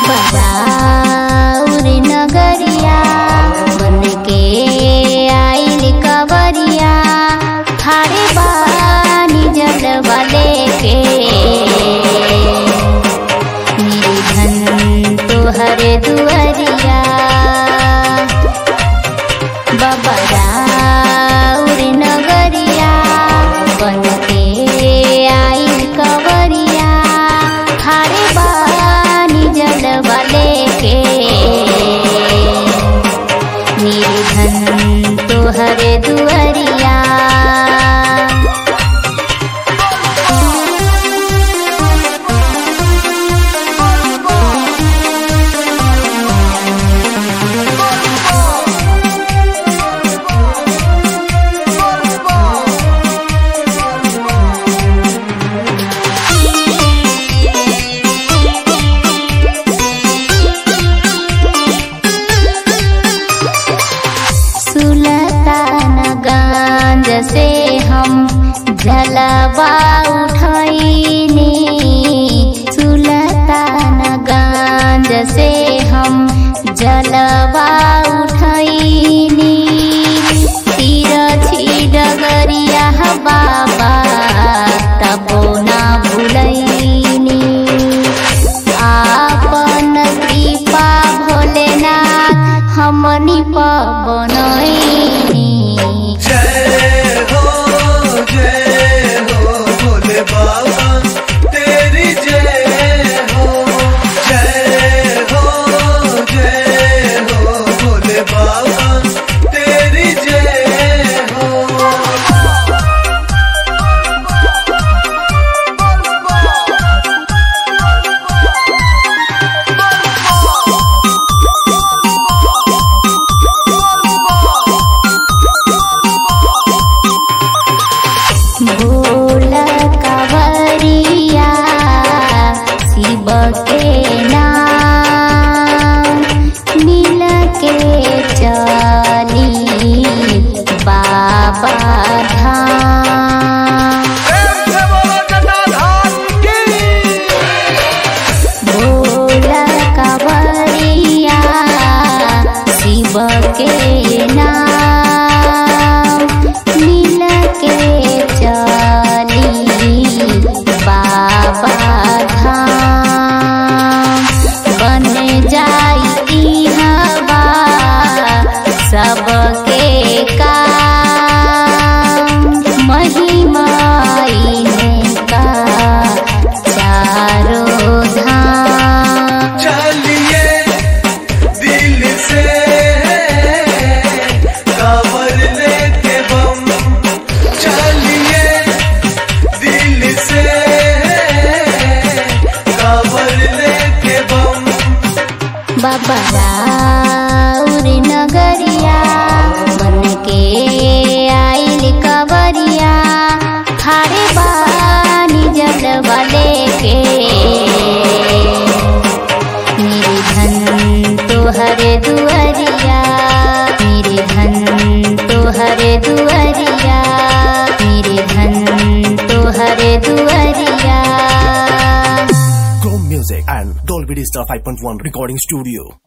बाबराउर नगरिया बन के आइल कवरिया खारे बानी जलवा लेके निर्धन तोहरे दुआरिया बाबराउर नगरिया बन के आइल कवरिया खारे बानी जलवा लेके निर्धन तोहरे दुआरिया सुल्तानगंज से हम जलवा उठैनी सुल्तानगंज से हम जलवा उठैनी तिरछी डगरिया बाबा तबो ना भूलैनी आपन कृपा भोलेनाथ हमनी पर बनैनी जय हो भोले बाबा तेरी जय हो भोले बाबा तेरी जय हो। भोला कांवरिया शिव के नाम मिल के चली बाबा धाम भोला कांवरिया शिव के नाम मिल के चली बाबा धाम बन जाई हवा सबके काम महिमा इनका चारों धाम चलिए दिल से कांवर लेके बम चलिए दिल से कांवर लेके बम बाबराउर नगरिया बन के आइल कवरिया खारे बानी जलवा लेके निर्धन तोहरे दुआरिया निर्धन तोहरे दुआरिया निर्धन तोहरे दुआरिया। Chrome Music and Dolby Digital 5.1 Recording Studio.